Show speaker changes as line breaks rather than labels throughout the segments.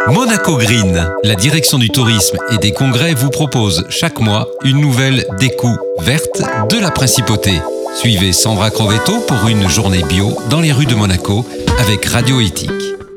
Monaco Green, la direction du tourisme et des congrès vous propose chaque mois une nouvelle découverte de la principauté. Suivez Sandra Crovetto pour une journée bio dans les rues de Monaco avec Radio Éthique.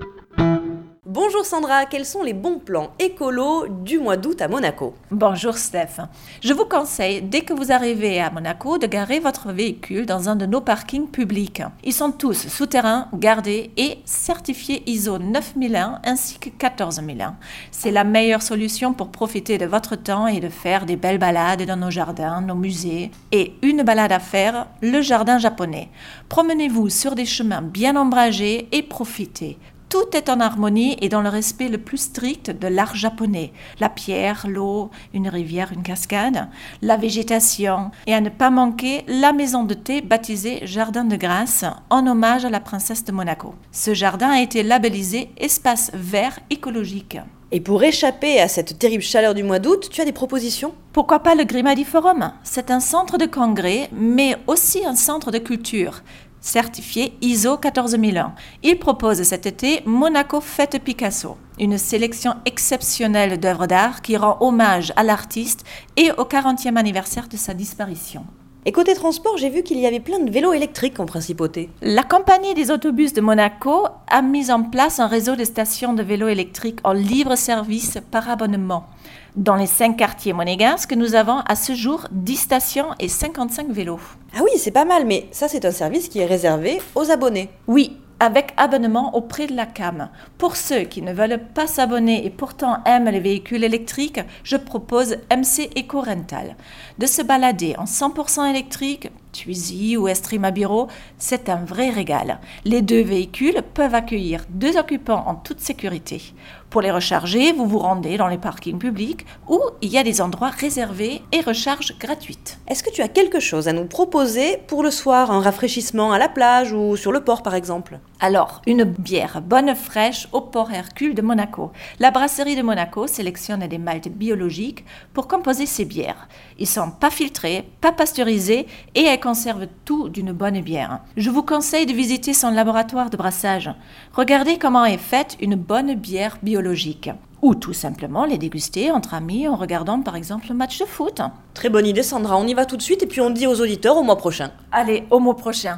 Bonjour Sandra, quels sont les bons plans écolos du mois d'août à Monaco ?
Bonjour Steph. Je vous conseille, dès que vous arrivez à Monaco, de garer votre véhicule dans un de nos parkings publics. Ils sont tous souterrains, gardés et certifiés ISO 9001 ainsi que 14001. C'est la meilleure solution pour profiter de votre temps et de faire des belles balades dans nos jardins, nos musées. Et une balade à faire, le jardin japonais. Promenez-vous sur des chemins bien ombragés et profitez. Tout est en harmonie et dans le respect le plus strict de l'art japonais. La pierre, l'eau, une rivière, une cascade, la végétation et à ne pas manquer la maison de thé baptisée Jardin de Grâce en hommage à la princesse de Monaco. Ce jardin a été labellisé Espace vert écologique.
Et pour échapper à cette terrible chaleur du mois d'août, tu as des propositions ?
Pourquoi pas le Grimadi Forum ? C'est un centre de congrès, mais aussi un centre de culture. Certifié ISO 14001. Il propose cet été Monaco Fête Picasso, une sélection exceptionnelle d'œuvres d'art qui rend hommage à l'artiste et au 40e anniversaire de sa disparition.
Et côté transport, j'ai vu qu'il y avait plein de vélos électriques en principauté.
La compagnie des autobus de Monaco a mis en place un réseau de stations de vélos électriques en libre service par abonnement. Dans les 5 quartiers monégasques, nous avons à ce jour 10 stations et 55 vélos.
Ah oui, c'est pas mal, mais ça c'est un service qui est réservé aux abonnés.
Oui, avec abonnement auprès de la CAM. Pour ceux qui ne veulent pas s'abonner et pourtant aiment les véhicules électriques, je propose MC Eco Rental. De se balader en 100% électrique, Twizy ou Extrema Biro, c'est un vrai régal. Les 2 véhicules peuvent accueillir 2 occupants en toute sécurité. Pour les recharger, vous vous rendez dans les parkings publics où il y a des endroits réservés et recharge gratuite.
Est-ce que tu as quelque chose à nous proposer pour le soir, un rafraîchissement à la plage ou sur le port par exemple ?
Alors, une bière bonne fraîche au port Hercule de Monaco. La brasserie de Monaco sélectionne des maltes biologiques pour composer ses bières. Ils sont pas filtrés, pas pasteurisés et elles conservent tout d'une bonne bière. Je vous conseille de visiter son laboratoire de brassage. Regardez comment est faite une bonne bière biologique. Ou tout simplement les déguster entre amis en regardant par exemple le match de foot.
Très bonne idée Sandra, on y va tout de suite et puis on dit aux auditeurs au mois prochain.
Allez, au mois prochain.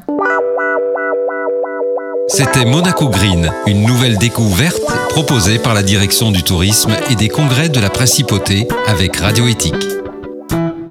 C'était Monaco Green, une nouvelle découverte proposée par la direction du tourisme et des congrès de la principauté avec Radio Éthique.